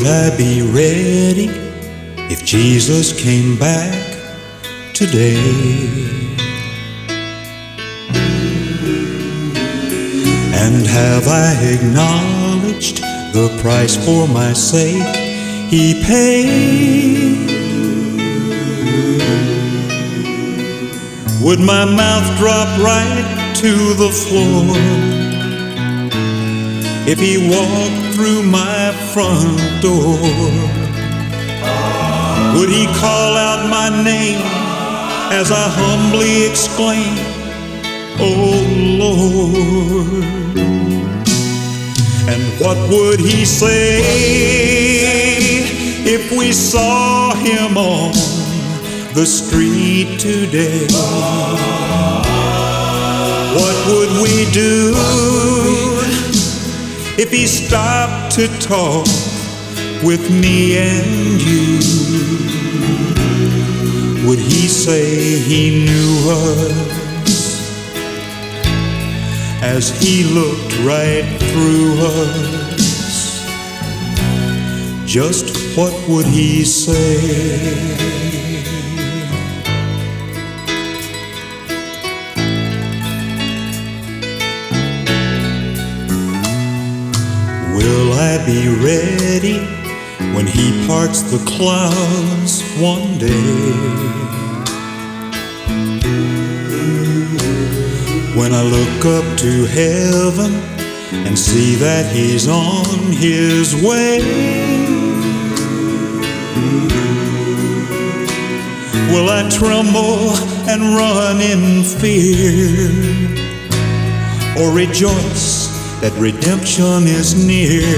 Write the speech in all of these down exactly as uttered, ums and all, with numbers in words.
Would I be ready if Jesus came back today? And have I acknowledged the price for my sake He paid? Would my mouth drop right to the floor if He walked through my front door? Would He call out my name as I humbly exclaim, "Oh Lord"? And what would He say if we saw Him on the street today? What would we do if He stopped to talk with me and you? Would He say He knew us as He looked right through us? Just what would He say? Will I be ready when He parts the clouds one day? When I look up to heaven and see that He's on His way? Will I tremble and run in fear, or rejoice that redemption is near?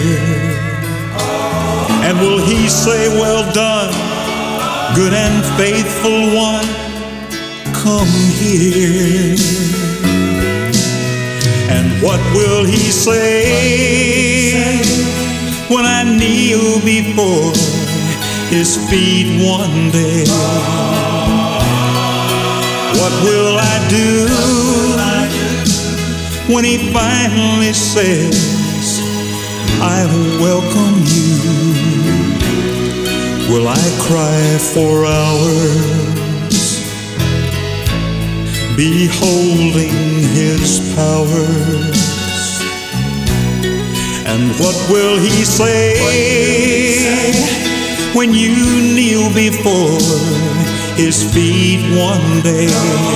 And will He say, "Well done, good and faithful one, come here"? And what will He say when I kneel before His feet one day? What will I do when He finally says, "I welcome you"? Will I cry for hours, beholding His powers? And what will He say when you kneel before His feet one day?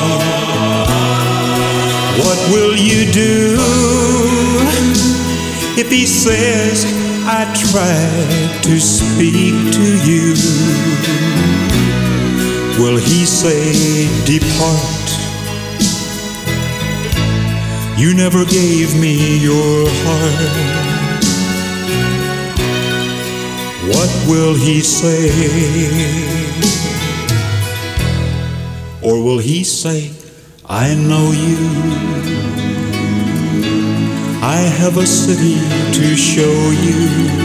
What will you do if He says, "I tried to speak to you"? Will He say, "Depart, you never gave me your heart"? What will He say? Or will He say, "I know you, I have a city to show you"?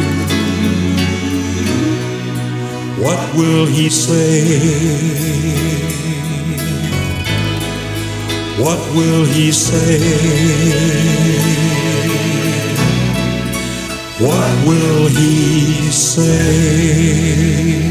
What will He say? What will He say? What will He say?